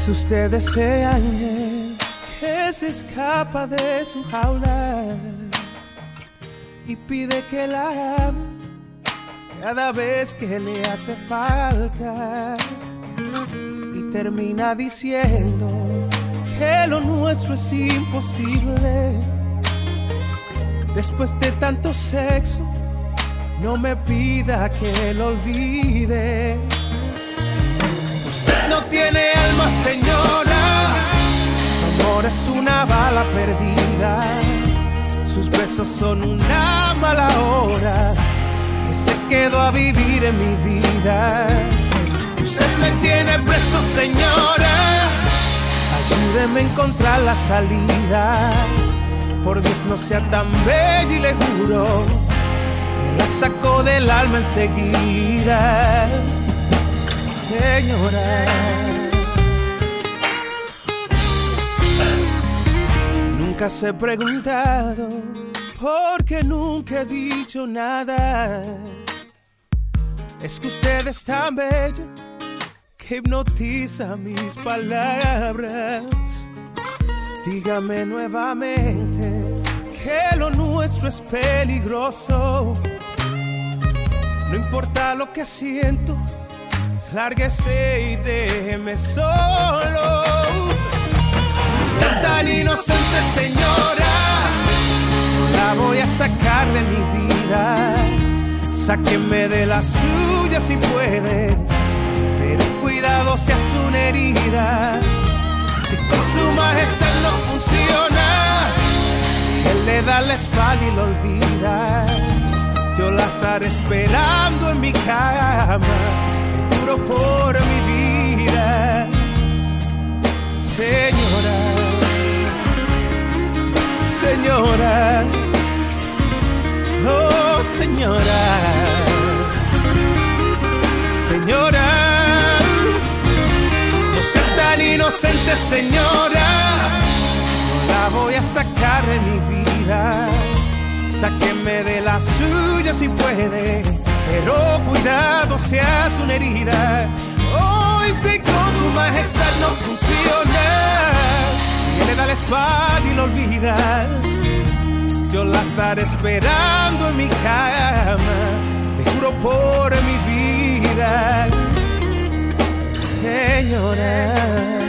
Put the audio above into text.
Es usted ese ángel que se escapa de su jaula y pide que la ame cada vez que le hace falta, y termina diciendo que lo nuestro es imposible. Después de tanto sexo, no me pida que lo olvide. Usted no tiene alma, señora. Su amor es una bala perdida. Sus besos son una mala hora que se quedó a vivir en mi vida. Usted me tiene preso, señora. Ayúdeme a encontrar la salida. Por Dios, no sea tan bella y le juro que la saco del alma enseguida, señora. Nunca se he preguntado por qué nunca he dicho nada. Es que usted es tan bella que hipnotiza mis palabras. Dígame nuevamente que lo nuestro es peligroso. No importa lo que siento, lárguese y déjeme solo. No sea tan inocente, señora, la voy a sacar de mi vida. Sáqueme de la suya si puede, pero cuidado si es una herida. Si con su majestad no funciona, él le da la espalda y lo olvida. Yo la estaré esperando en mi cama, le juro por mi vida, señora, señora, oh señora, señora. Tan inocente, señora, no la voy a sacar de mi vida. Sáqueme de la suya si puede, pero cuidado si hace una herida. Hoy si con su majestad no funciona, si él le da la espalda y lo olvida, yo la estaré esperando en mi cama, te juro por mi vida, señora.